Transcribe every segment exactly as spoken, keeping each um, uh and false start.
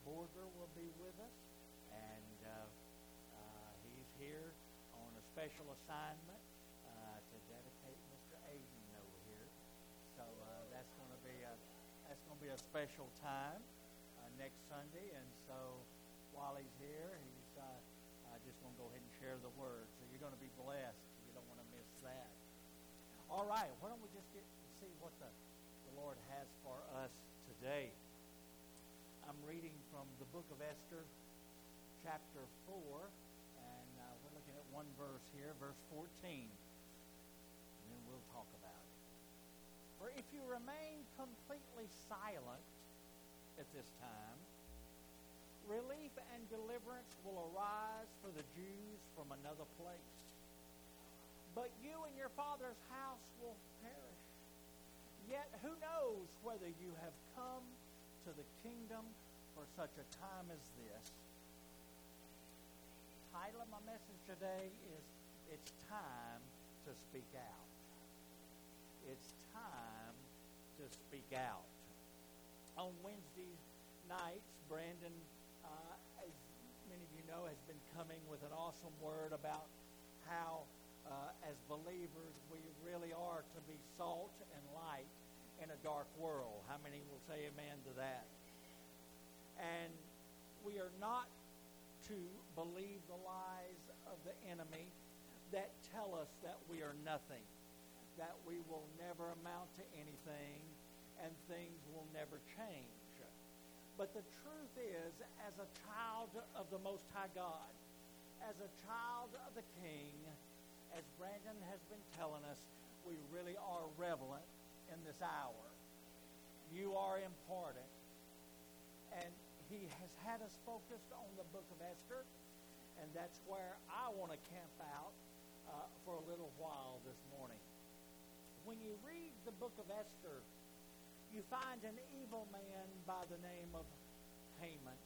Borger will be with us, and uh, uh, he's here on a special assignment uh, to dedicate Mister Aiden over here. So uh, that's going to be a that's going to be a special time uh, next Sunday, and so while he's here, he's uh, uh, just going to go ahead and share the word. So you're going to be blessed. You don't want to miss that. All right, why don't we just get to see what the, the Lord has for us today. I'm reading from the book of Esther, chapter four, and uh, we're looking at one verse here, verse fourteen, and then we'll talk about it. For if you remain completely silent at this time, relief and deliverance will arise for the Jews from another place. But you and your father's house will perish. Yet who knows whether you have come to the kingdom for such a time as this. The title of my message today is It's Time to Speak Out. It's time to speak out. On Wednesday nights, Brandon, uh, as many of you know, has been coming with an awesome word about how, uh, as believers, we really are to be salt and light in a dark world. How many will say amen to that? And we are not to believe the lies of the enemy that tell us that we are nothing, that we will never amount to anything, and things will never change. But the truth is, as a child of the Most High God, as a child of the King, as Brandon has been telling us, we really are relevant in this hour. You are important. And he has had us focused on the book of Esther, and that's where I want to camp out uh, for a little while this morning. When you read the book of Esther, you find an evil man by the name of Haman,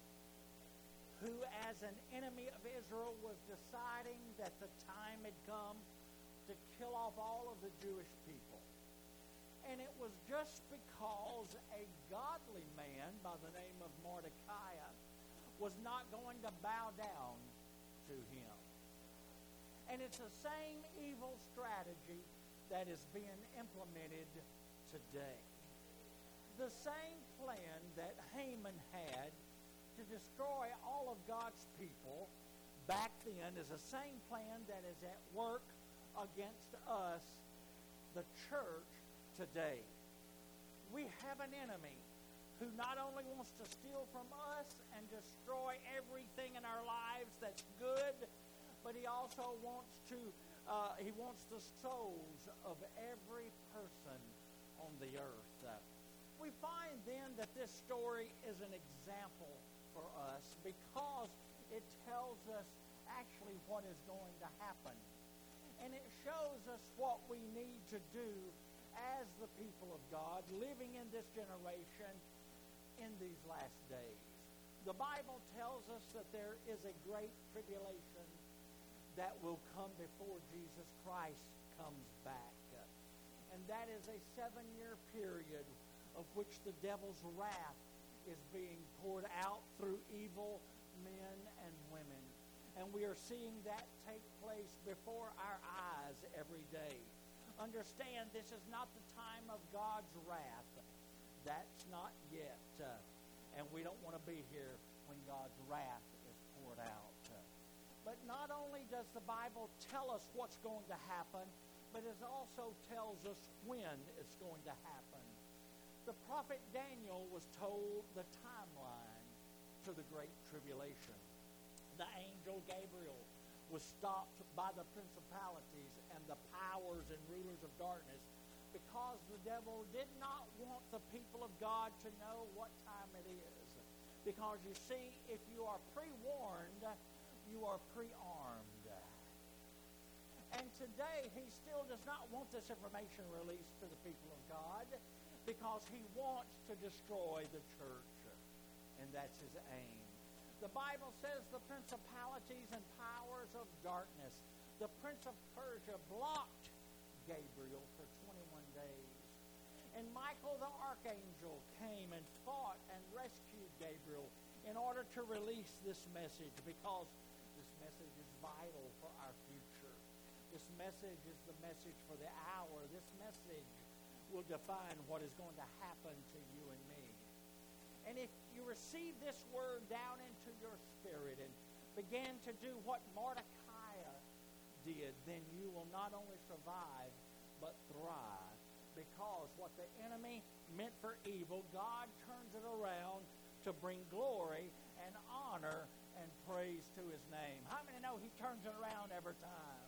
who as an enemy of Israel was deciding that the time had come to kill off all of the Jewish people. And it was just because a godly man by the name of Mordecai was not going to bow down to him. And it's the same evil strategy that is being implemented today. The same plan that Haman had to destroy all of God's people back then is the same plan that is at work against us, the church, today. We have an enemy who not only wants to steal from us and destroy everything in our lives that's good, but he also wants to uh, he wants the souls of every person on the earth. Uh, we find then that this story is an example for us because it tells us actually what is going to happen. And it shows us what we need to do as the people of God living in this generation in these last days. The Bible tells us that there is a great tribulation that will come before Jesus Christ comes back. And that is a seven-year period of which the devil's wrath is being poured out through evil men and women. And we are seeing that take place before our eyes every day. Understand, this is not the time of God's wrath. That's not yet. Uh, and we don't want to be here when God's wrath is poured out. Uh, but not only does the Bible tell us what's going to happen, but it also tells us when it's going to happen. The prophet Daniel was told the timeline to the Great Tribulation. The angel Gabriel was stopped by the principalities and the powers and rulers of darkness because the devil did not want the people of God to know what time it is. Because you see, if you are pre-warned, you are pre-armed. And today, he still does not want this information released to the people of God because he wants to destroy the church. And that's his aim. The Bible says the principalities and powers of darkness, the prince of Persia, blocked Gabriel for twenty-one days. And Michael the archangel came and fought and rescued Gabriel in order to release this message, because this message is vital for our future. This message is the message for the hour. This message will define what is going to happen to you and me. And if you receive this word down into your spirit and begin to do what Mordecai did, then you will not only survive, but thrive. Because what the enemy meant for evil, God turns it around to bring glory and honor and praise to his name. How many know he turns it around every time?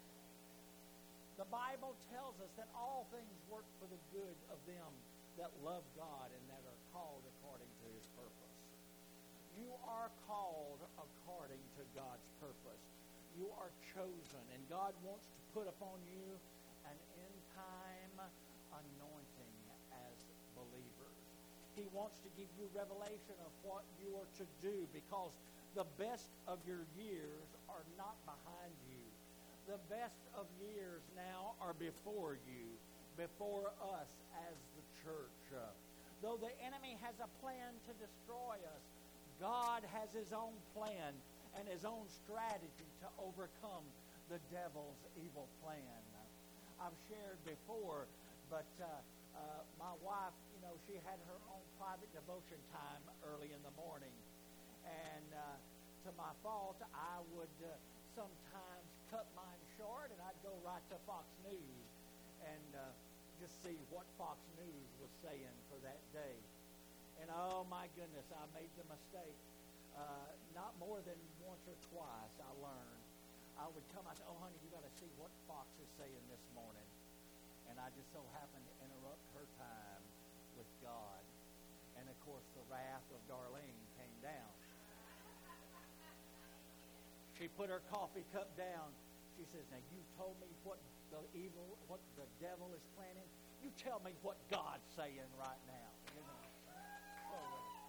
The Bible tells us that all things work for the good of them that love God and that are called according to his purpose. You are called according to God's purpose. You are chosen, and God wants to put upon you an end-time anointing as believers. He wants to give you revelation of what you are to do, because the best of your years are not behind you. The best of years now are before you, before us as the church. Uh, though the enemy has a plan to destroy us, God has his own plan and his own strategy to overcome the devil's evil plan. I've shared before, but uh, uh, my wife, you know, she had her own private devotion time early in the morning. And uh, to my fault, I would uh, sometimes cut mine short, and I'd go right to Fox News and uh, just see what Fox News was saying for that day. And oh my goodness, I made the mistake. Uh, not more than once or twice I learned. I would come, I said, oh honey, you got to see what Fox is saying this morning. And I just so happened to interrupt her time with God. And of course the wrath of Darlene came down. She put her coffee cup down. She says, now you told me what the evil, what the devil is planning. You tell me what God's saying right now. You know. So,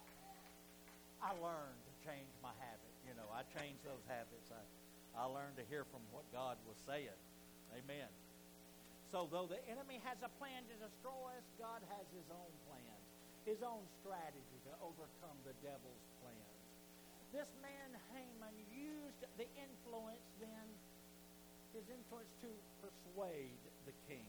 uh, I learned to change my habit. You know, I changed those habits. I, I learned to hear from what God was saying. Amen. So though the enemy has a plan to destroy us, God has his own plan, his own strategy to overcome the devil's plans. This man, Haman, used the influence then, his influence to persuade the king.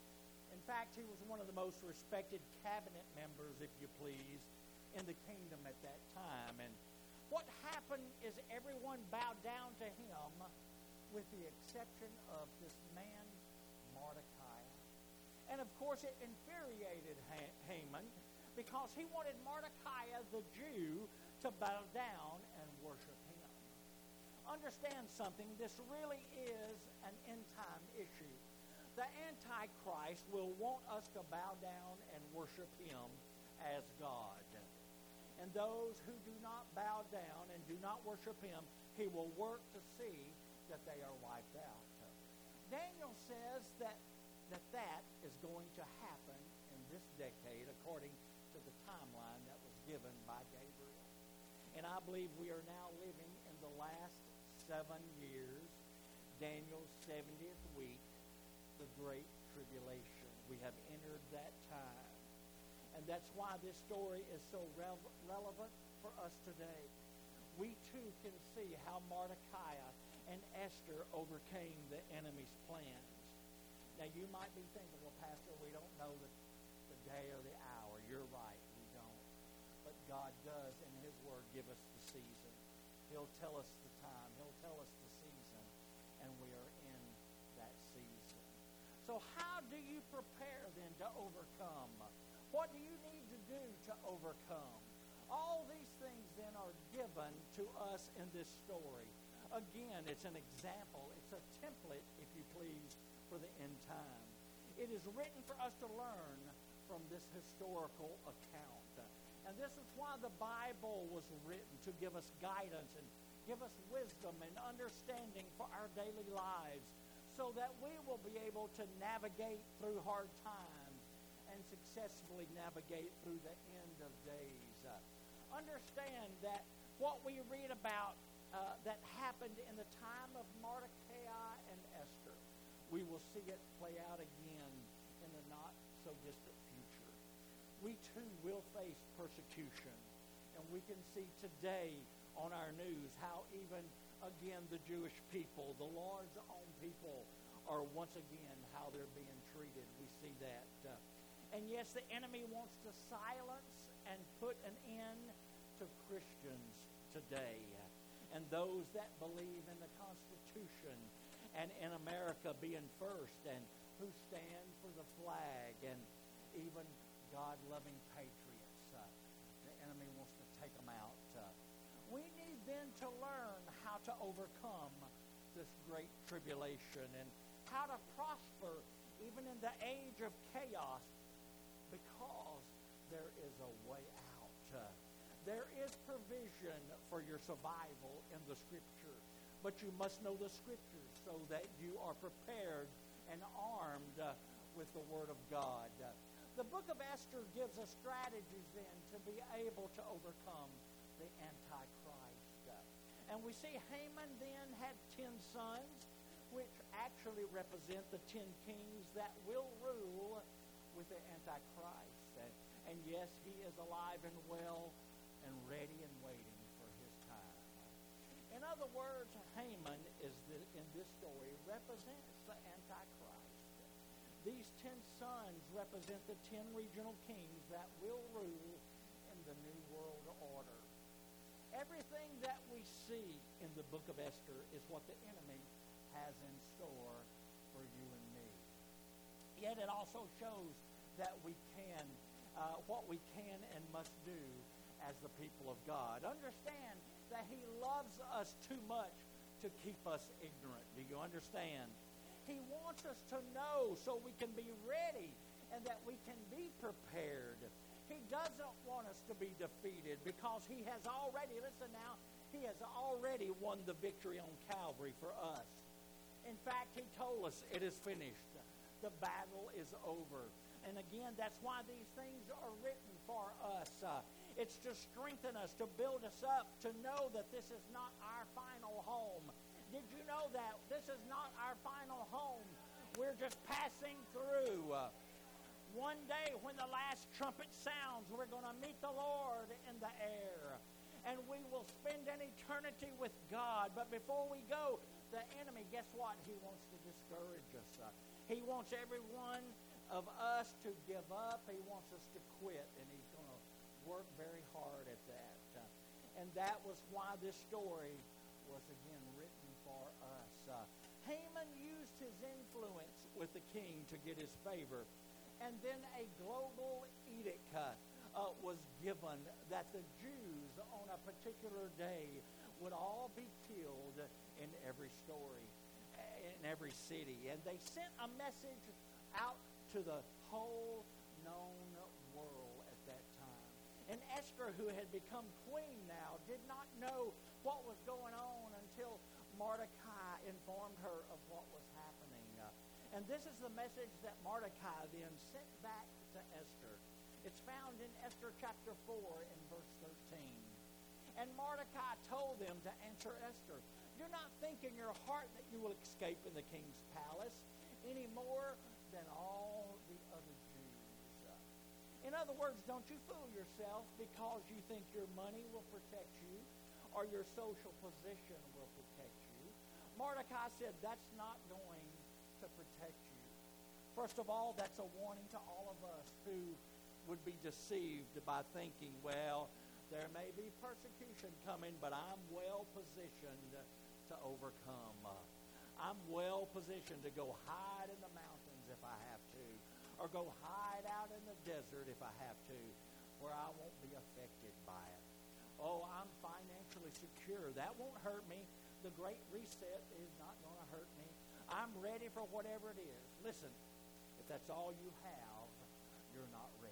In fact, he was one of the most respected cabinet members, if you please, in the kingdom at that time. And what happened is everyone bowed down to him with the exception of this man, Mordecai. And of course, it infuriated ha- Haman because he wanted Mordecai, the Jew, to bow down and worship him. Understand something, this really is an end-time issue. The Antichrist will want us to bow down and worship him as God. And those who do not bow down and do not worship him, he will work to see that they are wiped out. Daniel says that that, that is going to happen in this decade according to the timeline that was given by Gabriel. And I believe we are now living in the last seven years, Daniel's seventieth week, the Great Tribulation. We have entered that time. And that's why this story is so re- relevant for us today. We too can see how Mordecai and Esther overcame the enemy's plans. Now you might be thinking, well, Pastor, we don't know the, the day or the hour. You're right, we don't. But God does in his word give us the season. He'll tell us the time. He'll tell us the season. And we are in that season. So how do you prepare then to overcome? What do you need to do to overcome? All these things then are given to us in this story. Again, it's an example. It's a template, if you please, for the end time. It is written for us to learn from this historical account. And this is why the Bible was written, to give us guidance and give us wisdom and understanding for our daily lives, so that we will be able to navigate through hard times and successfully navigate through the end of days. Uh, understand that what we read about uh, that happened in the time of Mordecai and Esther, we will see it play out again in the not-so-distant future. We too will face persecution, and And we can see today on our news how even, again, the Jewish people, the Lord's own people, are once again how they're being treated. We see that. Uh, and yes, the enemy wants to silence and put an end to Christians today. And those that believe in the Constitution and in America being first, and who stand for the flag, and even God-loving patriots. Uh, the enemy wants to take them out. Uh, we need then to learn how to overcome this great tribulation and how to prosper even in the age of chaos, because there is a way out. Uh, there is provision for your survival in the Scripture, but you must know the Scriptures so that you are prepared and armed uh, with the Word of God. Uh, the book of Esther gives us strategies then to be able to overcome the Antichrist. Uh, and we see Haman then had ten sons, which actually represent the ten kings that will rule with the Antichrist. And, and yes, he is alive and well and ready and waiting for his time. In other words, Haman is the, in this story represents the Antichrist. These ten sons represent the ten regional kings that will rule in the New World Order. Everything that we see in the book of Esther is what the enemy has in store for you and me. Yet it also shows that we can, uh, what we can and must do as the people of God. Understand that he loves us too much to keep us ignorant. Do you understand? He wants us to know so we can be ready and that we can be prepared. He doesn't want us to be defeated because he has already, listen now, he has already won the victory on Calvary for us. In fact, he told us it is finished. The battle is over. And again, that's why these things are written for us. Uh, it's to strengthen us, to build us up, to know that this is not our final home. Did you know that this is not our final home? We're just passing through. Uh, one day when the last trumpet sounds, we're going to meet the Lord in the air. And we will spend an eternity with God. But before we go, the enemy, guess what? He wants to discourage us. Uh, he wants every one of us to give up. He wants us to quit. And he's going to work very hard at that. Uh, and that was why this story was again written for us. Uh, Haman used his influence with the king to get his favor. And then a global edict uh, uh, was given that the Jews on a particular day would all be killed in every story, in every city. And they sent a message out to the whole known world at that time. And Esther, who had become queen now, did not know what was going on until Mordecai informed her of what was happening. Uh, and this is the message that Mordecai then sent back to Esther. It's found in Esther chapter four in verse thirteen. And Mordecai told them to answer Esther, "Do not think in your heart that you will escape in the king's palace any more than all the other Jews." In other words, don't you fool yourself because you think your money will protect you or your social position will protect you. Mordecai said that's not going to protect you. First of all, that's a warning to all of us who would be deceived by thinking, well, there may be persecution coming, but I'm well positioned to overcome. Uh, I'm well positioned to go hide in the mountains if I have to, or go hide out in the desert if I have to, where I won't be affected by it. Oh, I'm financially secure. That won't hurt me. The Great Reset is not going to hurt me. I'm ready for whatever it is. Listen, if that's all you have, you're not ready.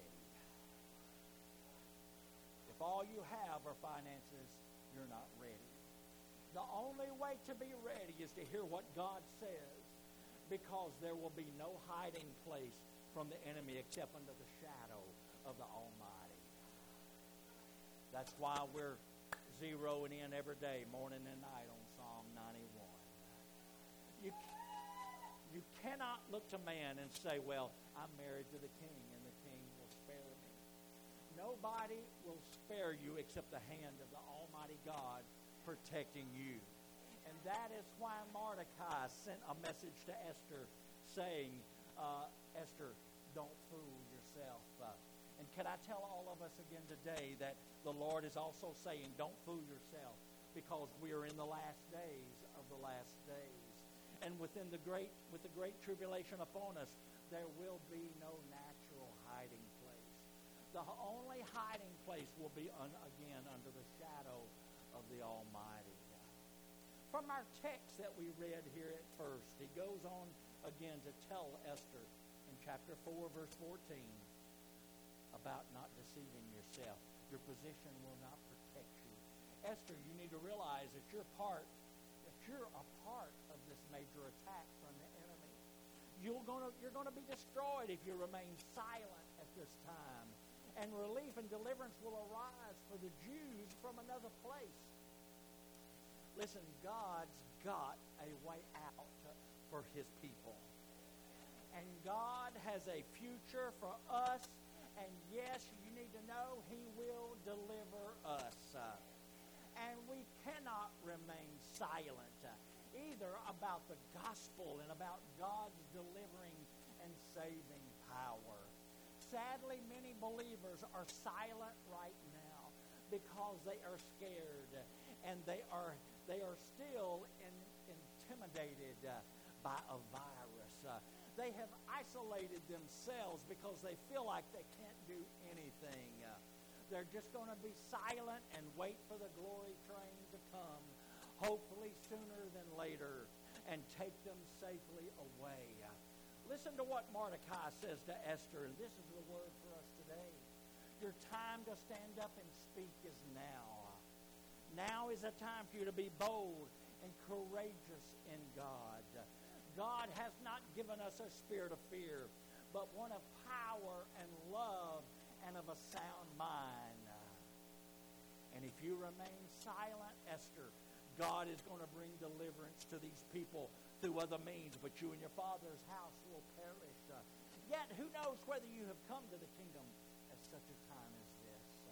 If all you have are finances, you're not ready. The only way to be ready is to hear what God says, because there will be no hiding place from the enemy except under the shadow of the Almighty. That's why we're zeroing in every day, morning and night, on Psalm ninety-one. You, you cannot look to man and say, well, I'm married to the king and the king will spare me. No, nobody will spare you except the hand of the Almighty God protecting you. And that is why Mordecai sent a message to Esther saying, uh, Esther, don't fool yourself. Uh, and can I tell all of us again today that the Lord is also saying, don't fool yourself, because we are in the last days of the last days. And within the great, with the great tribulation upon us, there will be no natural hiding place. The only hiding place will be, un, again, under the shadow of the Almighty. From our text that we read here at first, he goes on again to tell Esther in chapter four, verse fourteen, about not deceiving yourself. Your position will not protect you. Esther, you need to realize that you're part, that you're a part of this major attack from the enemy. You're going to, you're going to be destroyed if you remain silent at this time. And relief and deliverance will arise for the Jews from another place. Listen, God's got a way out for his people. And God has a future for us. And yes, you need to know he will deliver us. And we cannot remain silent either about the gospel and about God's delivering and saving power. Sadly, many believers are silent right now because they are scared and they are they are still in, intimidated uh, by a virus. Uh, they have isolated themselves because they feel like they can't do anything. Uh, they're just going to be silent and wait for the glory train to come, hopefully sooner than later, and take them safely away. Uh, listen to what Mordecai says to Esther, and this is the word for us today. Your time to stand up and speak is now. Now is a time for you to be bold and courageous in God. God has not given us a spirit of fear, but one of power and love and of a sound mind. And if you remain silent, Esther, God is going to bring deliverance to these people through other means, but you and your father's house will perish. Uh, yet, who knows whether you have come to the kingdom at such a time as this? Uh,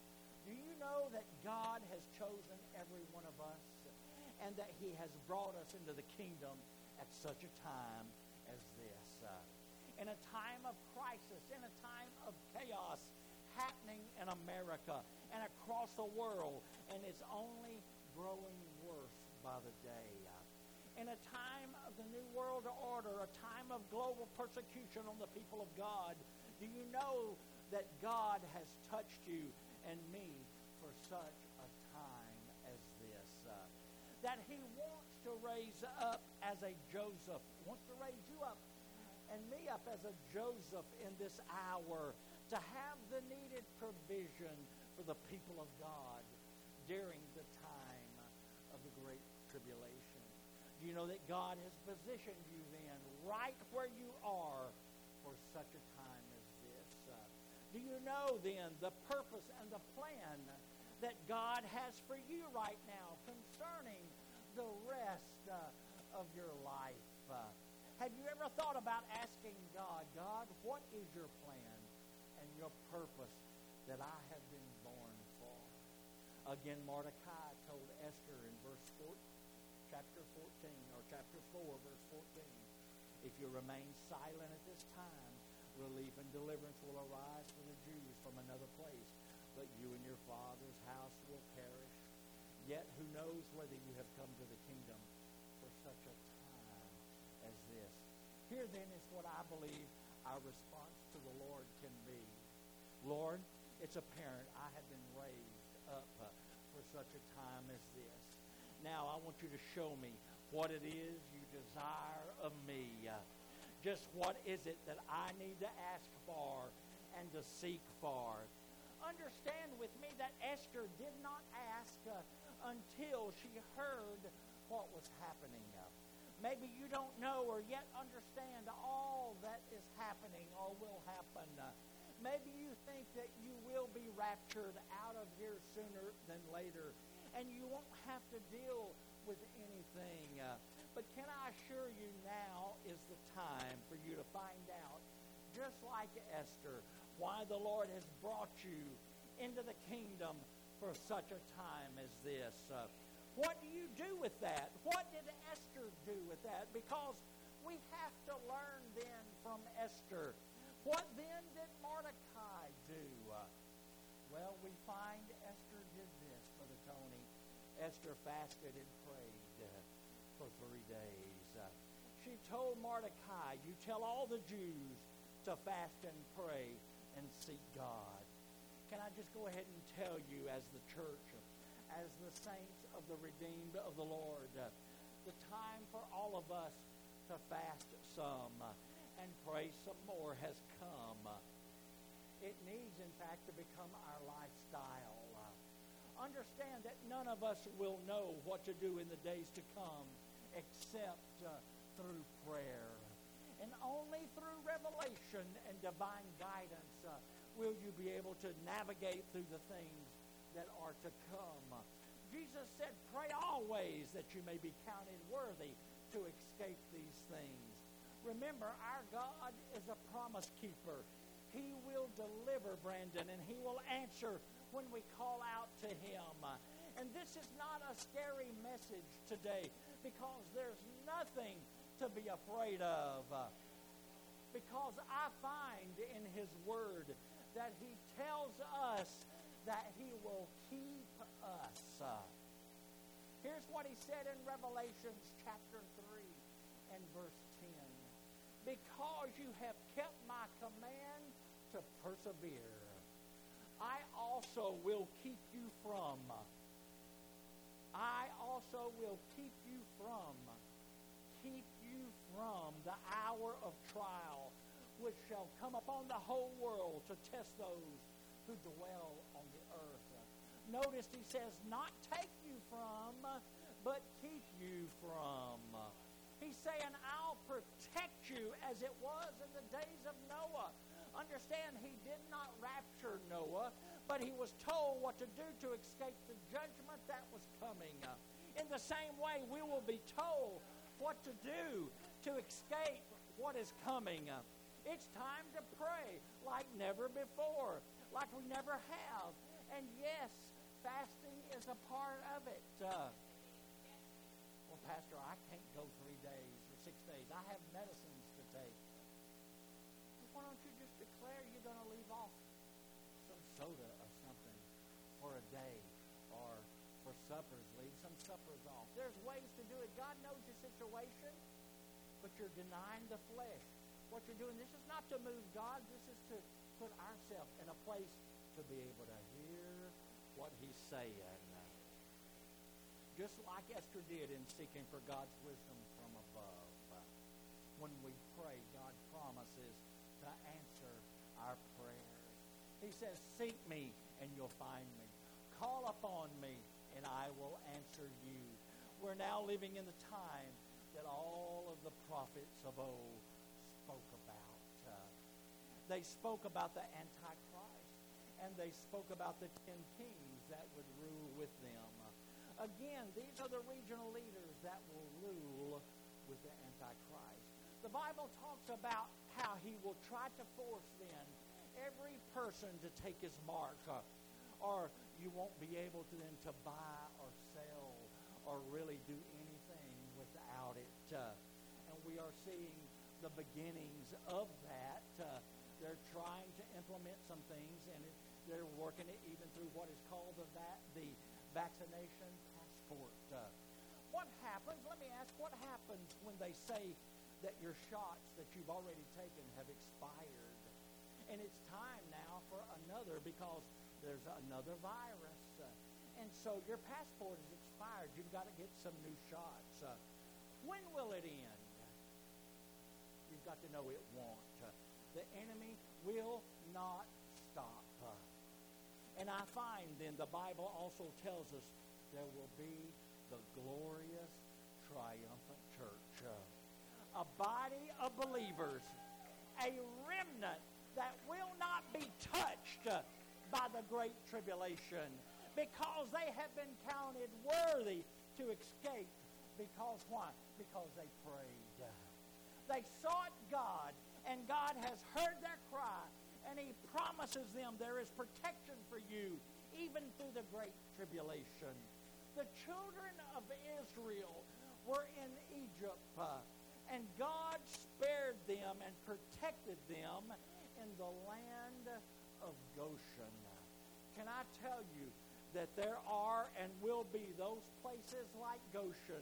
do you know that God has chosen every one of us and that he has brought us into the kingdom at such a time as this? Uh, in a time of crisis, in a time of chaos happening in America and across the world, and it's only growing worse by the day. Uh, in a time of the New World Order, a time of global persecution on the people of God, do you know that God has touched you and me for such a time as this? Uh, that he wants to raise up as a Joseph, wants to raise you up and me up as a Joseph in this hour to have the needed provision for the people of God during the time of the Great Tribulation. Do you know that God has positioned you then right where you are for such a time as this? Uh, do you know then the purpose and the plan that God has for you right now concerning the rest uh, of your life? Uh, have you ever thought about asking God, God, what is your plan and your purpose that I have been born for? Again, Mordecai told Esther in verse four, chapter fourteen, or chapter four, verse fourteen, if you remain silent at this time, relief and deliverance will arise for the Jews from another place, but you and your father's house will perish. Yet who knows whether you have come to the kingdom for such a time as this? Here then is what I believe our response to the Lord can be. Lord, it's apparent I have been raised up uh, for such a time as this. Now I want you to show me what it is you desire of me. Uh, just what is it that I need to ask for and to seek for? Understand with me that Esther did not ask uh, until she heard what was happening. Uh, maybe you don't know or yet understand all that is happening or will happen. Uh, maybe you think that you will be raptured out of here sooner than later, and you won't have to deal with anything. Uh, but can I assure you now is the time for you to find out, just like Esther, why the Lord has brought you into the kingdom for such a time as this. Uh, what do you do with that? What did Esther do with that? Because we have to learn then from Esther. What then did Mordecai do? Uh, well, we find Esther did this, Brother Tony. Esther fasted and prayed uh, for three days. Uh, she told Mordecai, you tell all the Jews to fast and pray and seek God. Can I just go ahead and tell you, as the church, as the saints of the redeemed of the Lord, uh, the time for all of us to fast some uh, and pray some more has come. Uh, it needs, in fact, to become our lifestyle. Uh, understand that none of us will know what to do in the days to come except uh, through prayer. And only through revelation and divine guidance uh, will you be able to navigate through the things that are to come. Jesus said, pray always that you may be counted worthy to escape these things. Remember, our God is a promise keeper. He will deliver, Brandon, and he will answer when we call out to him. And this is not a scary message today, because there's nothing to be afraid of. Because I find in his word that he tells us that he will keep us. Here's what he said in Revelation chapter three and verse ten. Because you have kept my command to persevere, I also will keep you from. I also will keep you from. Keep you from the hour of trial, which shall come upon the whole world to test those who dwell on the earth. Notice he says, not take you from, but keep you from. He's saying, I'll protect you as it was in the days of Noah. Understand, he did not rapture Noah, but he was told what to do to escape the judgment that was coming. In the same way, we will be told what to do to escape what is coming. It's time to pray like never before, like we never have. And yes, fasting is a part of it. Uh, well, Pastor, I can't go three days or six days. I have medicines to take. Well, why don't you just declare you're going to leave off some soda or something for a day, or for suppers, leave some suppers off. There's ways to do it. God knows your situation, but you're denying the flesh. What you're doing, this is not to move God. This is to put ourselves in a place to be able to hear what he's saying. Just like Esther did in seeking for God's wisdom from above. When we pray, God promises to answer our prayers. He says, seek me and you'll find me. Call upon me and I will answer you. We're now living in the time that all of the prophets of old spoke about. Uh, they spoke about the Antichrist, and they spoke about the ten kings that would rule with them. Uh, again, these are the regional leaders that will rule with the Antichrist. The Bible talks about how he will try to force then every person to take his mark, uh, or you won't be able to then to buy or sell or really do anything without it. Uh, and we are seeing the beginnings of that. Uh, they're trying to implement some things, and it, they're working it even through what is called the, va- the vaccination passport. Uh, what happens, let me ask, what happens when they say that your shots that you've already taken have expired? And it's time now for another, because there's another virus. Uh, and so your passport is expired. You've got to get some new shots. Uh, when will it end? You've got to know it won't. Uh, the enemy will not stop. Uh, and I find then the Bible also tells us there will be the glorious, triumphant church. Uh, a body of believers, a remnant that will not be touched uh, by the great tribulation, because they have been counted worthy to escape. Because why? Because they prayed. They sought God, and God has heard their cry, And he promises them there is protection for you, even through the great tribulation. The children of Israel were in Egypt, uh, and God spared them and protected them in the land of Goshen. Can I tell you that there are and will be those places like Goshen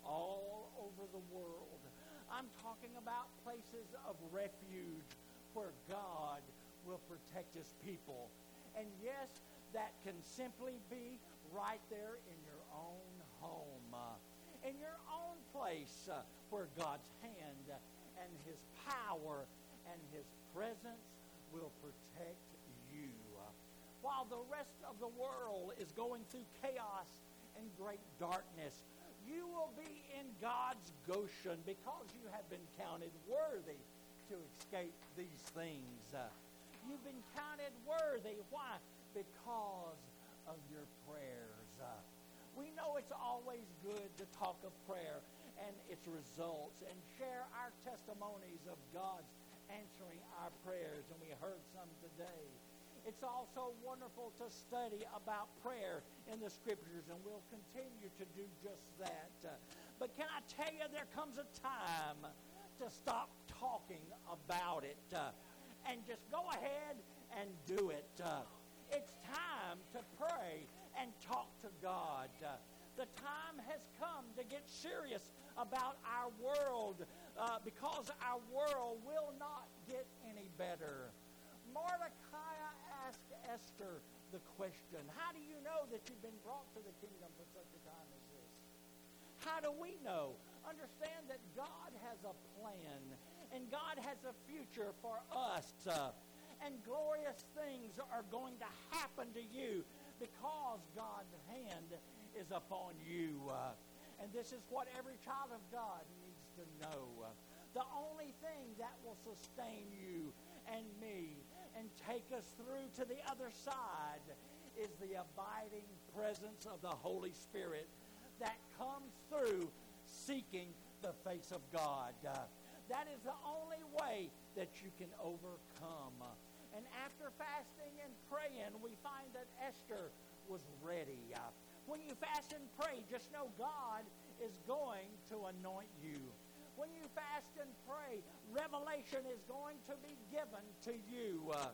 all over the world? I'm talking about places of refuge where God will protect his people. And yes, that can simply be right there in your own home, uh, in your own place uh, where God's hand and his power and his presence will protect you. Uh, while the rest of the world is going through chaos and great darkness, you will be in God's Goshen because you have been counted worthy to escape these things. Uh, you've been counted worthy. Why? Because of your prayers. Uh, we know it's always good to talk of prayer and its results and share our testimonies of God's answering our prayers, and we heard some today. It's also wonderful to study about prayer in the Scriptures, and we'll continue to do just that. Uh, but can I tell you, there comes a time to stop talking about it uh, and just go ahead and do it. Uh, it's time to pray and talk to God. Uh, the time has come to get serious about our world uh, because our world will not get any better. Mordecai asked Esther the question, how do you know that you've been brought to the kingdom for such a time as this? How do we know? Understand that God has a plan, and God has a future for us, uh, and glorious things are going to happen to you because God's hand is upon you. Uh, and this is what every child of God needs to know. Uh, the only thing that will sustain you and me and take us through to the other side is the abiding presence of the Holy Spirit that comes through seeking the face of God. Uh, that is the only way that you can overcome. Uh, and after fasting and praying, we find that Esther was ready. Uh, when you fast and pray, just know God is going to anoint you. When you fast and pray, revelation is going to be given to you. Uh,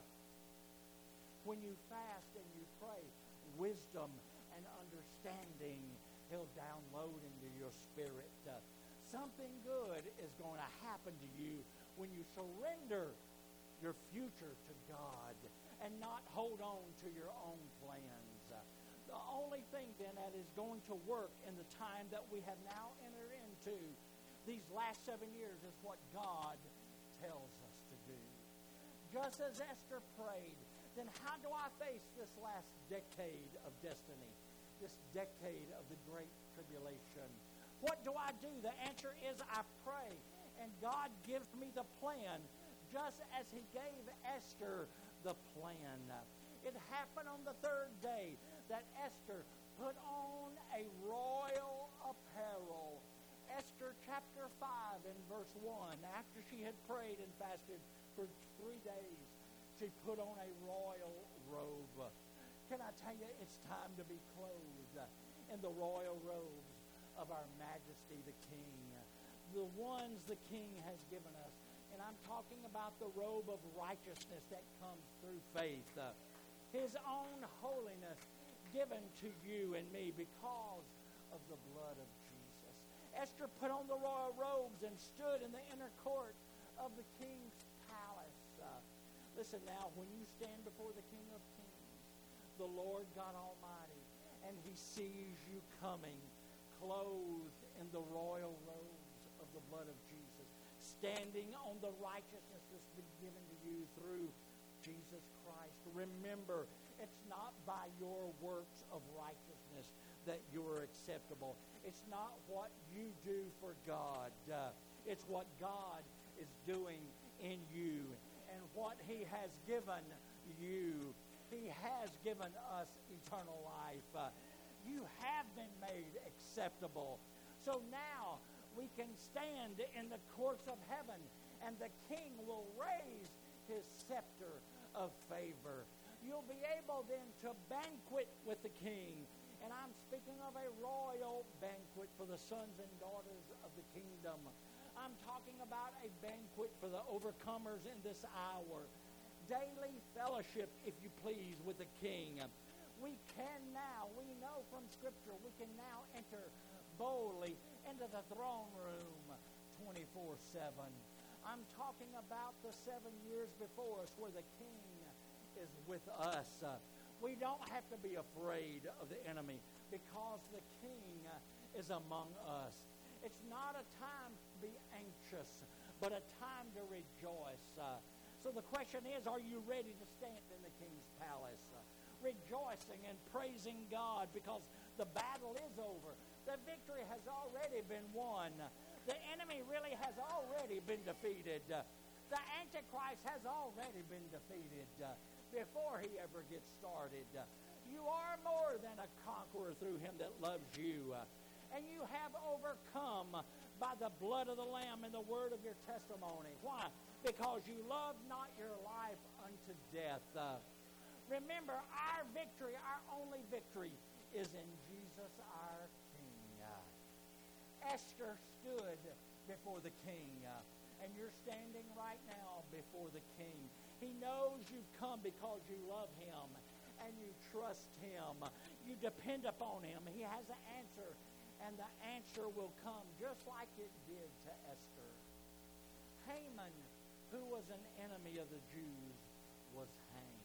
when you fast and you pray, wisdom and understanding, he'll download into your spirit. Uh, something good is going to happen to you when you surrender your future to God and not hold on to your own plans. Uh, the only thing then that is going to work in the time that we have now entered into these last seven years is what God tells us to do. Just as Esther prayed, then how do I face this last decade of destiny, this decade of the Great Tribulation? What do I do? The answer is I pray, and God gives me the plan, just as he gave Esther the plan. It happened on the third day that Esther put on a royal apparel. Esther chapter five and verse one, after she had prayed and fasted for three days, she put on a royal robe. Can I tell you, it's time to be clothed in the royal robes of our Majesty the King, the ones the King has given us. And I'm talking about the robe of righteousness that comes through faith. Uh, his own holiness given to you and me because of the blood of Jesus. Esther put on the royal robes and stood in the inner court of the king's palace. Uh, listen now, when you stand before the King of Kings, the Lord God Almighty, and he sees you coming, clothed in the royal robes of the blood of Jesus, standing on the righteousness that's been given to you through Jesus Christ. Remember, it's not by your works of righteousness that you're acceptable. It's not what you do for God. Uh, it's what God is doing in you and what he has given you. He has given us eternal life. Uh, you have been made acceptable. So now we can stand in the courts of heaven, and the King will raise his scepter of favor. You'll be able then to banquet with the King. And I'm speaking of a royal banquet for the sons and daughters of the kingdom. I'm talking about a banquet for the overcomers in this hour. Daily fellowship, if you please, with the King. We can now, we know from Scripture, we can now enter boldly into the throne room twenty-four seven. I'm talking about the seven years before us where the King is with us. Uh, we don't have to be afraid of the enemy because the King uh, is among us. It's not a time to be anxious, but a time to rejoice. Uh, so the question is, are you ready to stand in the King's palace? Uh, rejoicing and praising God because the battle is over. The victory has already been won. The enemy really has already been defeated. Uh, the Antichrist has already been defeated uh, before he ever gets started. Uh, you are more than a conqueror through him that loves you. Uh, and you have overcome by the blood of the Lamb and the word of your testimony. Why? Because you love not your life unto death. Uh, remember, our victory, our only victory, is in Jesus our King. Uh, Esther stood before the King, uh, and you're standing right now before the King. He knows you've come because you love him and you trust him. You depend upon him. He has an answer, and the answer will come just like it did to Esther. Haman, who was an enemy of the Jews, was hanged.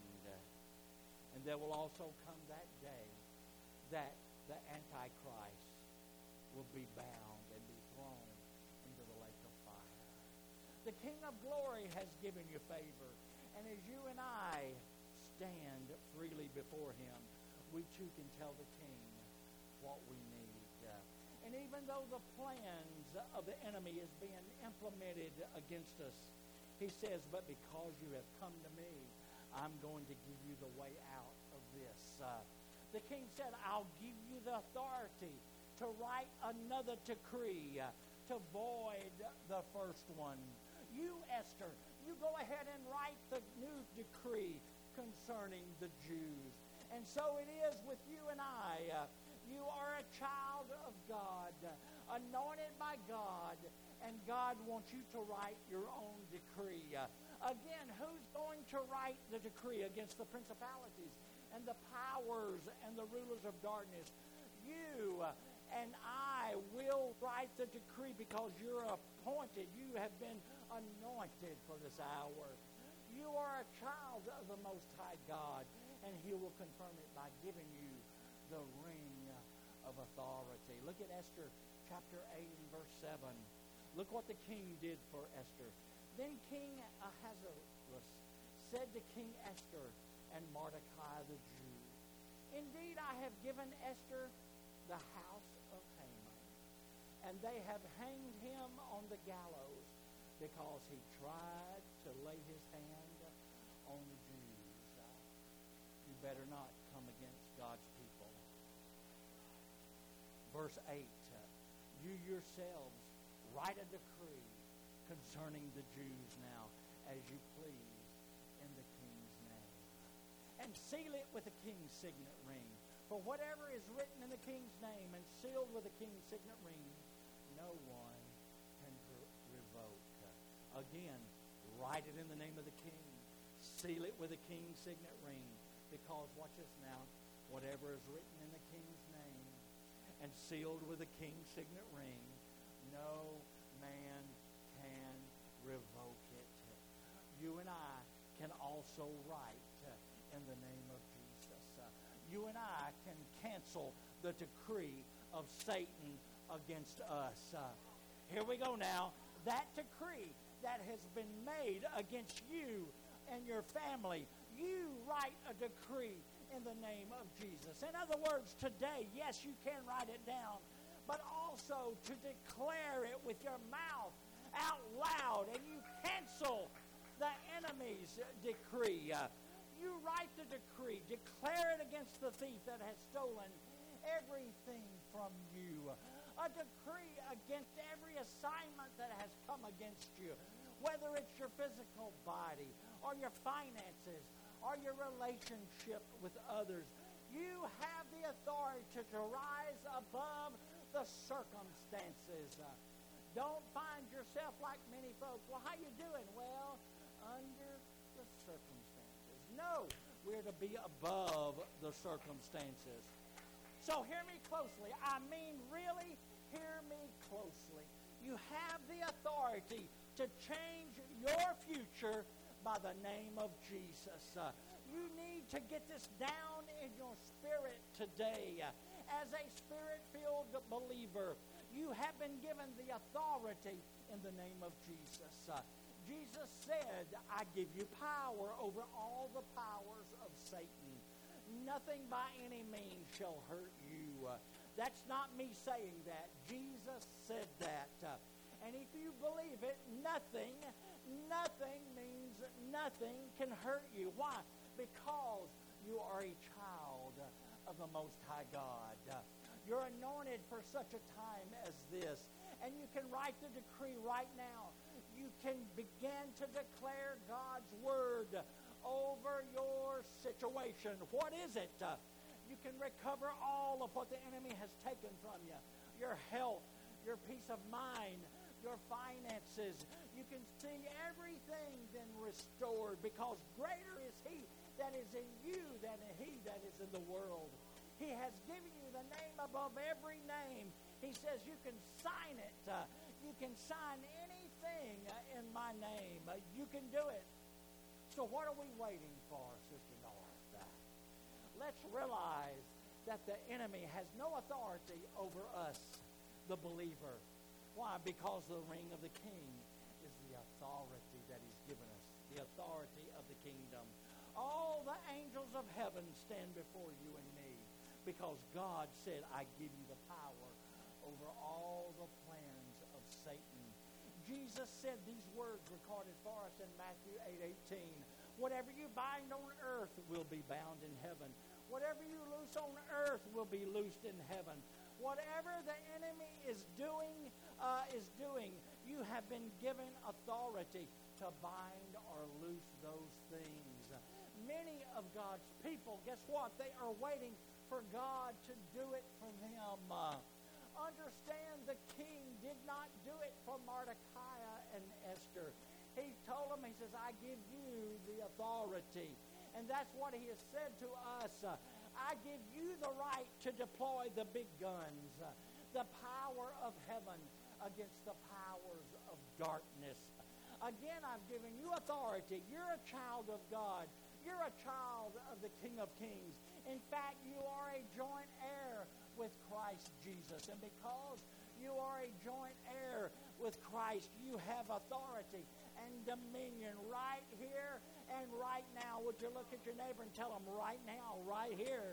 And there will also come that day that the Antichrist will be bound and be thrown into the lake of fire. The King of Glory has given you favor. And as you and I stand freely before him, we too can tell the King what we need. Uh, and even though the plans of the enemy is being implemented against us, he says, but because you have come to me, I'm going to give you the way out of this. Uh, the King said, I'll give you the authority to write another decree, uh, to void the first one. You, Esther, you go ahead and write the new decree concerning the Jews. And so it is with you and I. Uh, you are a child of God, uh, anointed by God, and God wants you to write your own decree. Uh, again, who's going to write the decree against the principalities and the powers and the rulers of darkness? You uh, and I will write the decree because you're appointed. You have been anointed for this hour. You are a child of the Most High God, and he will confirm it by giving you the ring of authority. Look at Esther chapter eight and verse seven. Look what the king did for Esther. Then King Ahasuerus said to King Esther and Mordecai the Jew, indeed, I have given Esther the house of Haman, and they have hanged him on the gallows because he tried to lay his hand on the Jews. You better not come against God's people. Verse eight, you yourselves write a decree concerning the Jews now, as you please, in the king's name. And seal it with the king's signet ring. For whatever is written in the king's name and sealed with the king's signet ring, no one can revoke. Again, write it in the name of the king. Seal it with the king's signet ring. Because, watch this now, whatever is written in the king's name and sealed with the king's signet ring, no man can revoke it. You and I can also write uh, in the name of Jesus. Uh, you and I can cancel the decree of Satan against us. Uh, here we go now. That decree that has been made against you and your family, you write a decree in the name of Jesus. In other words, today, yes, you can write it down, but also to declare it with your mouth out loud, and you cancel the enemy's decree. Uh, you write the decree, declare it against the thief that has stolen everything from you. A decree against every assignment that has come against you, whether it's your physical body or your finances or your relationship with others. You have the authority to, to rise above the circumstances. Uh, don't find yourself like many folks. Well, how you doing? Well, under the circumstances. No, we're to be above the circumstances. So hear me closely. I mean, really, hear me closely. You have the authority to change your future by the name of Jesus. Uh, you need to get this down in your spirit today. Uh, as a spirit-filled believer, you have been given the authority in the name of Jesus. Uh, Jesus said, I give you power over all the powers of Satan. Nothing by any means shall hurt you. Uh, that's not me saying that. Jesus said that. Uh, and if you believe it, nothing, nothing means nothing can hurt you. Why? Because you are a child of the Most High God. Uh, you're anointed for such a time as this. And you can write the decree right now. You can begin to declare God's word over your situation. What is it? Uh, you can recover all of what the enemy has taken from you. Your health, your peace of mind, your finances. You can see everything then restored because greater is he that is in you than he that is in the world. He has given you the name above every name. He says you can sign it. Uh, you can sign anything uh, in my name. Uh, you can do it. So what are we waiting for, Sister North? Let's realize that the enemy has no authority over us, the believer. Why? Because the ring of the king is the authority that he's given us, the authority of the kingdom. All the angels of heaven stand before you and me because God said, I give you the power over all the plans of Satan. Jesus said these words recorded for us in Matthew eight eighteen. Whatever you bind on earth will be bound in heaven. Whatever you loose on earth will be loosed in heaven. Whatever the enemy is doing, uh, is doing, you have been given authority to bind or loose those things. Many of God's people, guess what? They are waiting for God to do it for them. Uh, understand the king did not do it for Mordecai and Esther. He told them, he says, I give you the authority. And that's what he has said to us. Uh, I give you the right to deploy the big guns, uh, the power of heaven against the powers of darkness. Again, I've given you authority. You're a child of God. You're a child of the King of Kings. In fact, you are a joint heir with Christ Jesus. And because you are a joint heir with Christ, you have authority and dominion right here and right now. Would you look at your neighbor and tell them right now, right here?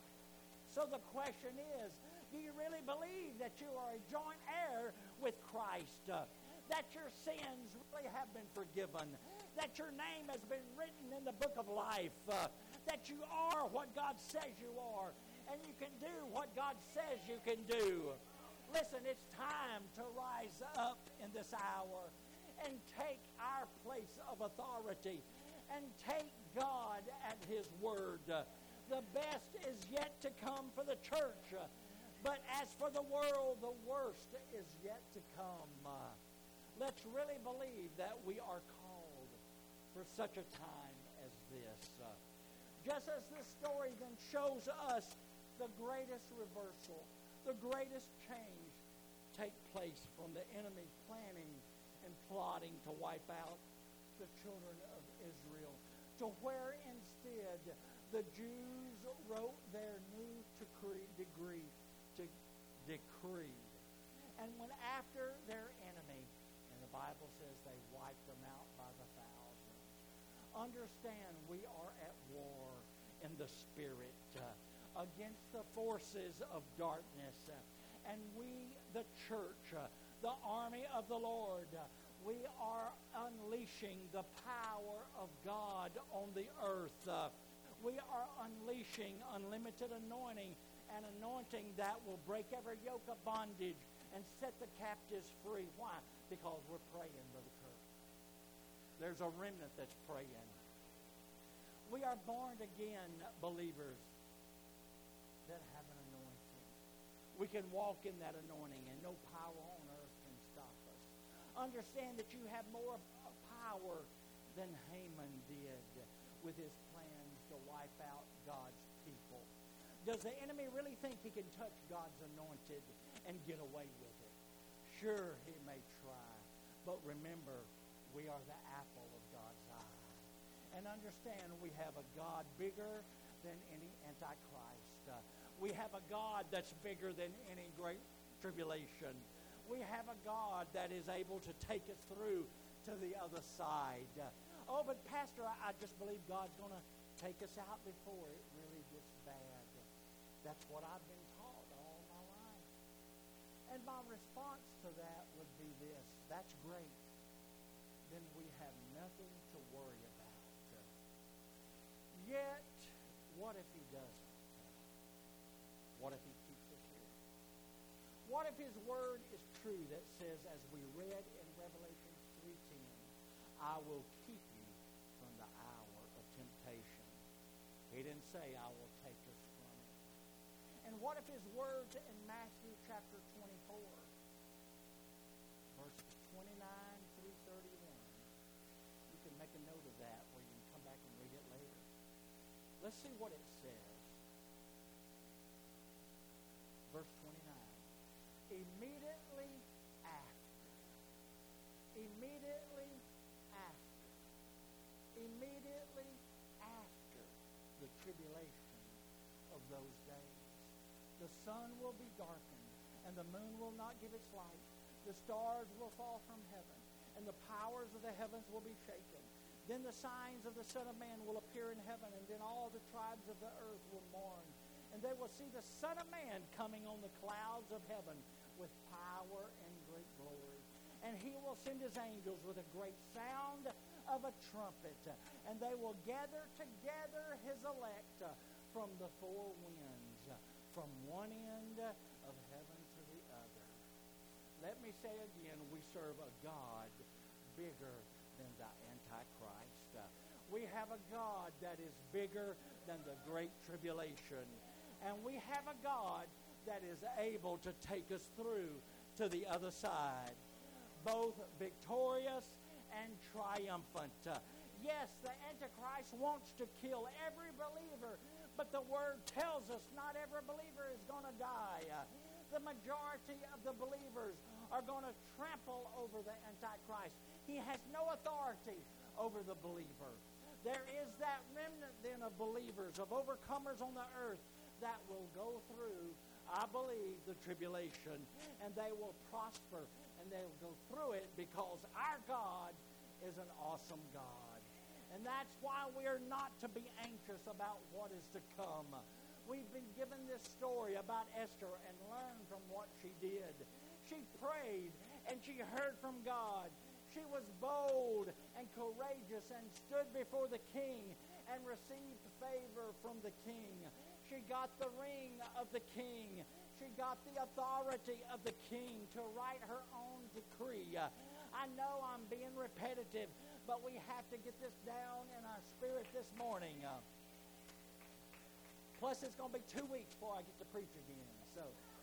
So the question is, do you really believe that you are a joint heir with Christ? Uh, that your sins really have been forgiven? That your name has been written in the book of life? Uh, that you are what God says you are? And you can do what God says you can do? Listen, it's time to rise up in this hour and take our place of authority and take God at his word. The best is yet to come for the church. But as for the world, the worst is yet to come. Let's really believe that we are called for such a time as this. Just as this story then shows us the greatest reversal, the greatest change take place from the enemy planning and plotting to wipe out the children of Israel, to where instead the Jews wrote their new decree, degree, to decree. And when after their enemy, and the Bible says they wiped them out by the thousands. Understand, we are at war in the spirit uh, against the forces of darkness. Uh, and we, the church, uh, the army of the Lord, uh, we are unleashing the power of God on the earth. Uh, we are unleashing unlimited anointing, an anointing that will break every yoke of bondage and set the captives free. Why? Because we're praying, Brother Kirk. There's a remnant that's praying. We are born again believers that have an anointing. We can walk in that anointing, and no power on earth can stop us. Understand that you have more power than Haman did with his plans to wipe out God's people. Does the enemy really think he can touch God's anointed and get away with it? Sure, he may try. But remember, we are the apple of God's eye. And understand, we have a God bigger than any antichrist. Uh, we have a God that's bigger than any great tribulation. We have a God that is able to take us through to the other side. Uh, oh, but Pastor, I, I just believe God's going to take us out before it really gets bad. That's what I've been taught all my life. And my response to that would be this: that's great. Then we have nothing to worry about. Yet, what if he doesn't? What if he keeps us here? What if his word is true that says, as we read in Revelation three ten, I will keep you from the hour of temptation. He didn't say, I will take us from it. And what if his words in Matthew chapter twenty-four, verses twenty-nine through thirty-one, you can make a note of that where you can come back and read it later. Let's see what it says. Verse twenty-nine. Immediately after. Immediately after. Immediately after the tribulation of those days. The sun will be darkened, and the moon will not give its light. The stars will fall from heaven, and the powers of the heavens will be shaken. Then the signs of the Son of Man will appear in heaven, and then all the tribes of the earth will mourn. And they will see the Son of Man coming on the clouds of heaven with power and great glory. And he will send his angels with a great sound of a trumpet, and they will gather together his elect from the four winds, from one end of heaven to the other. Let me say again, we serve a God bigger than the Antichrist. Uh, we have a God that is bigger than the Great Tribulation. And we have a God that is able to take us through to the other side, both victorious and triumphant. Uh, yes, the Antichrist wants to kill every believer, but the Word tells us not every believer is going to die. Uh, the majority of the believers are going to trample over the Antichrist. He has no authority over the believer. There is that remnant then of believers, of overcomers on the earth that will go through, I believe, the tribulation, and they will prosper, and they will go through it because our God is an awesome God. And that's why we are not to be anxious about what is to come. We've been given this story about Esther and learned from what she did. She prayed and she heard from God. She was bold and courageous and stood before the king and received favor from the king. She got the ring of the king. She got the authority of the king to write her own decree. I know I'm being repetitive, but we have to get this down in our spirit this morning. Uh, plus, it's going to be two weeks before I get to preach again. So,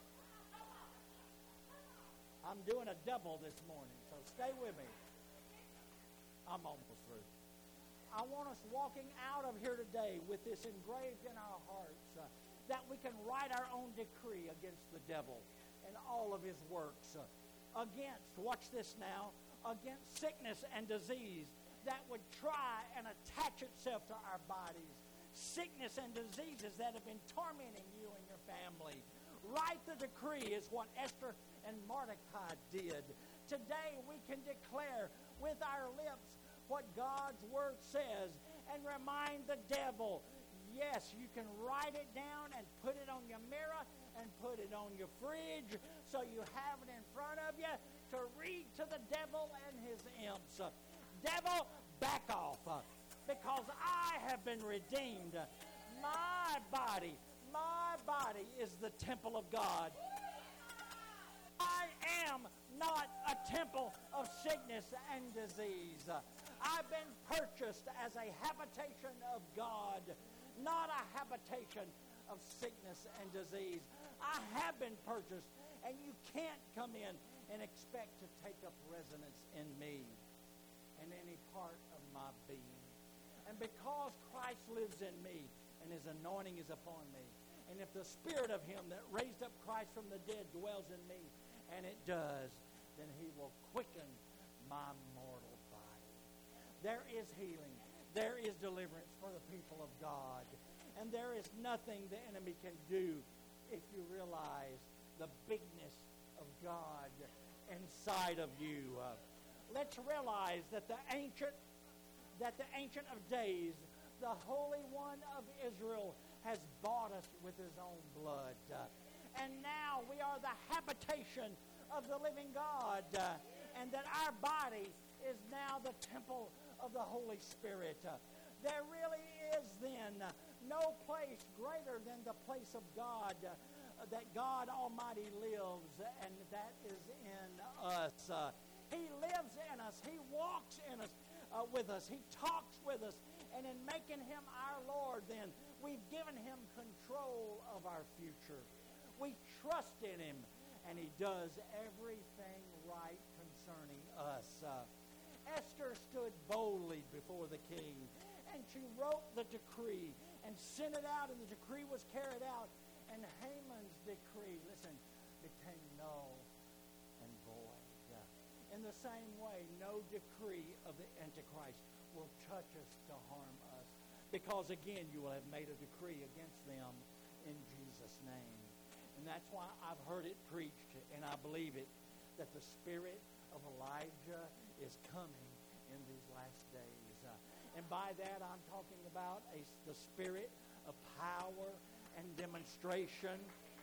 I'm doing a double this morning, so stay with me. I'm almost through. I want us walking out of here today with this engraved in our hearts, uh, that we can write our own decree against the devil and all of his works. Uh, against, watch this now, against sickness and disease that would try and attach itself to our bodies. Sickness and diseases that have been tormenting you and your family. Write the decree is what Esther and Mordecai did. Today we can declare with our lips what God's word says and remind the devil, yes, you can write it down and put it on your mirror and put it on your fridge so you have it in front of you to read to the devil and his imps. Devil, back off, because I have been redeemed. My body, my body is the temple of God. I am not a temple of sickness and disease. I've been purchased as a habitation of God, not a habitation of sickness and disease. I have been purchased, and you can't come in and expect to take up residence in me and any part of my being. And because Christ lives in me and his anointing is upon me, and if the Spirit of him that raised up Christ from the dead dwells in me, and it does, then he will quicken my mortal body. There is healing. There is deliverance for the people of God. And there is nothing the enemy can do if you realize the bigness of God inside of you. Uh, let's realize that the ancient, that the Ancient of Days, the Holy One of Israel, has bought us with his own blood. Uh, and now we are the habitation of the living God. Uh, and that our body is now the temple of the Holy Spirit. Uh, there really is then uh, no place greater than the place of God, uh, that God Almighty lives, and that is in us. Uh, he lives in us. He walks in us, uh, with us. He talks with us. And in making him our Lord, then, we've given him control of our future. We trust in him, and he does everything right concerning us. Uh, Esther stood boldly before the king, and she wrote the decree and sent it out, and the decree was carried out. And Haman's decree, listen, became null and void. Uh, in the same way, no decree of the Antichrist will touch us to harm us, because again, you will have made a decree against them in Jesus' name. And that's why I've heard it preached, and I believe it, that the spirit of Elijah is coming in these last days. Uh, and by that, I'm talking about a, the spirit of power and demonstration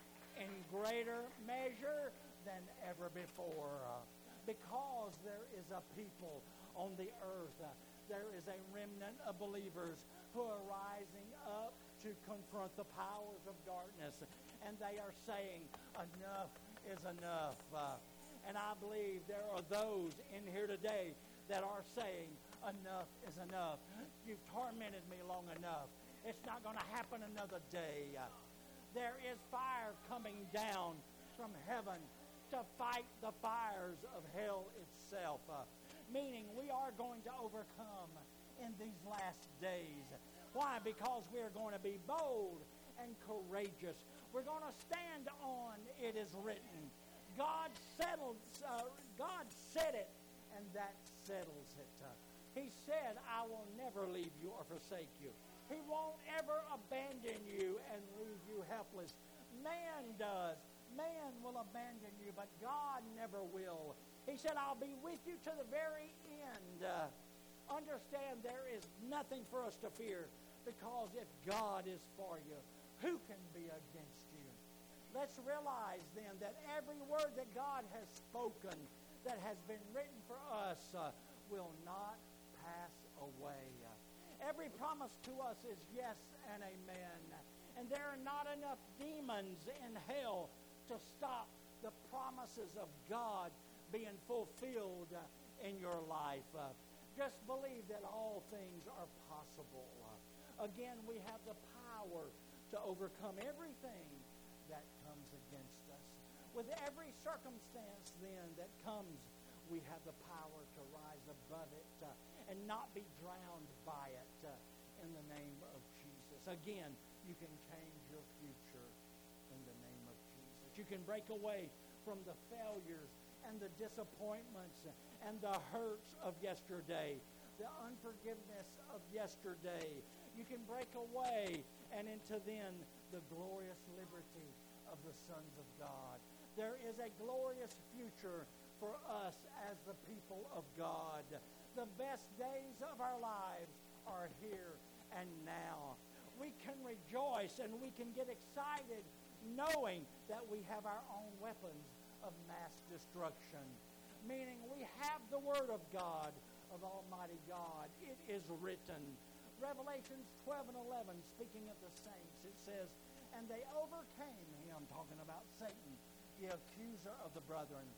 in greater measure than ever before. Uh, because there is a people on the earth, uh, there is a remnant of believers who are rising up to confront the powers of darkness. And they are saying, enough is enough. Uh, and I believe there are those in here today that are saying, enough is enough. You've tormented me long enough. It's not going to happen another day. Uh, there is fire coming down from heaven to fight the fires of hell itself. Uh, meaning we are going to overcome in these last days. Why? Because we're going to be bold and courageous. We're going to stand on it is written. God settled, uh, God said it, and that settles it. Uh, he said, I will never leave you or forsake you. He won't ever abandon you and leave you helpless. Man does. Man will abandon you, but God never will. He said, I'll be with you to the very end. Uh, understand there is nothing for us to fear, because if God is for you, who can be against you? Let's realize then that every word that God has spoken, that has been written for us, uh, will not pass away. Uh, every promise to us is yes and amen. And there are not enough demons in hell to stop the promises of God being fulfilled uh, in your life. Uh, just believe that all things are possible. Uh, again, we have the power to overcome everything that comes against us. With every circumstance then that comes, we have the power to rise above it uh, and not be drowned by it uh, in the name of Jesus. Again, you can change your future in the name of Jesus. You can break away from the failures and the disappointments and the hurts of yesterday, the unforgiveness of yesterday. You can break away and into then the glorious liberty of the sons of God. There is a glorious future for us as the people of God. The best days of our lives are here and now. We can rejoice and we can get excited knowing that we have our own weapons of mass destruction. Meaning we have the Word of God, of Almighty God. It is written. Revelations twelve and eleven, speaking of the saints, it says, and they overcame him, talking about Satan, the accuser of the brethren.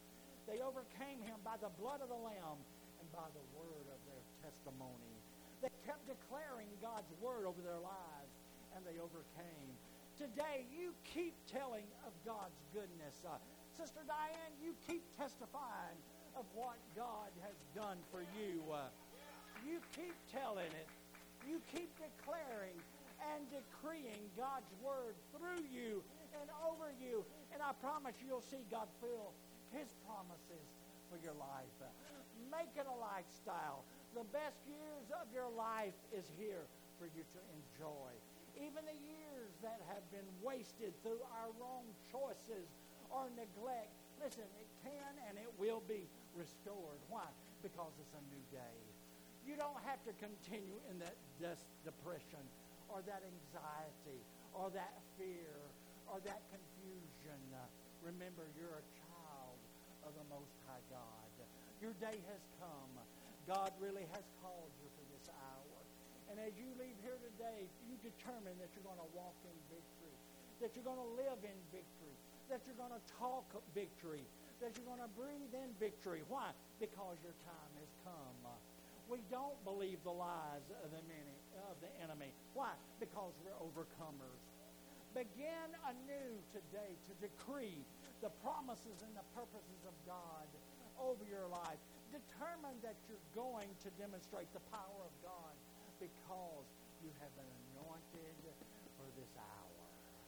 They overcame him by the blood of the Lamb and by the word of their testimony. They kept declaring God's word over their lives, and they overcame. Today, you keep telling of God's goodness. Uh, Sister Diane, you keep testifying of what God has done for you. Uh, you keep telling it. You keep declaring and decreeing God's word through you and over you. And I promise you'll see God fill his promises for your life. Uh, make it a lifestyle. The best years of your life is here for you to enjoy. Even the years that have been wasted through our wrong choices or neglect, listen, it can and it will be restored. Why? Because it's a new day. You don't have to continue in that des- depression or that anxiety or that fear or that confusion. Uh, remember, you're a child of the Most High God. Your day has come. God really has called you for this hour. And as you leave here today, you determine that you're going to walk in victory, that you're going to live in victory, that you're going to talk victory, that you're going to breathe in victory. Why? Because your time has come. Uh, we don't believe the lies of the, many, of the enemy. Why? Because we're overcomers. Begin anew today to decree the promises and the purposes of God over your life. Determine that you're going to demonstrate the power of God because you have been anointed for this hour.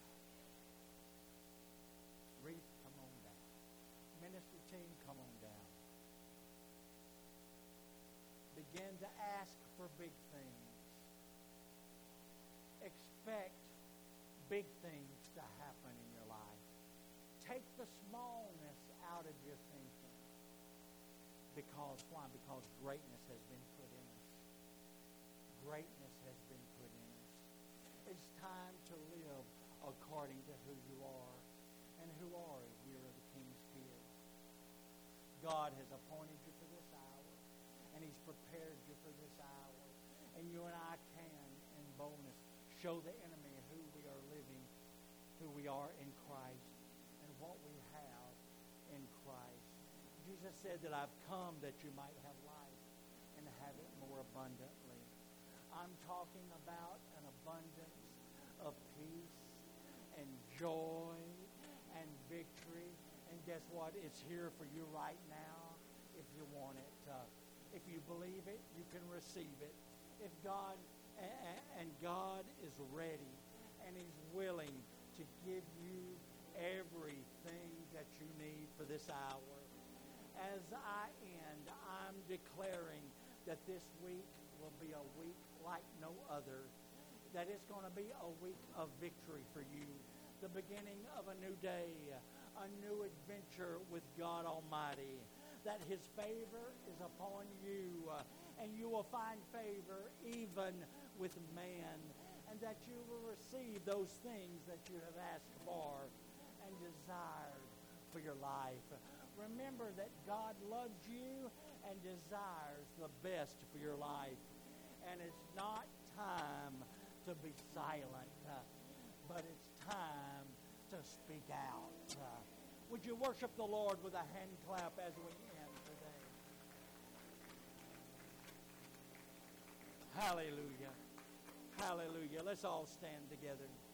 Reef, come on down. Ministry team, come on down. Begin to ask for big things. Expect big things to happen in your life. Take the smallness out of your thinking. Because, why? Because greatness has been put in us. Greatness has been put in us. It's time to live according to who you are. And who are you? We are the King's kids. God has appointed you for this hour. And he's prepared you for this hour. And you and I can, in boldness, show the enemy who we are living, who we are in Christ, and what we have in Christ. Jesus said that I've come that you might have life and have it more abundantly. I'm talking about an abundance of peace and joy and victory. And guess what? It's here for you right now if you want it. Uh, if you believe it, you can receive it. If God, and God is ready and he's willing to give you everything that you need for this hour. As I end, I'm declaring that this week will be a week like no other, that it's going to be a week of victory for you, the beginning of a new day, a new adventure with God Almighty, that his favor is upon you, uh, and you will find favor even with man, and that you will receive those things that you have asked for and desired for your life. Remember that God loves you and desires the best for your life. And it's not time to be silent, uh, but it's time to speak out. Uh, would you worship the Lord with a hand clap as we end today? Hallelujah. Hallelujah. Let's all stand together.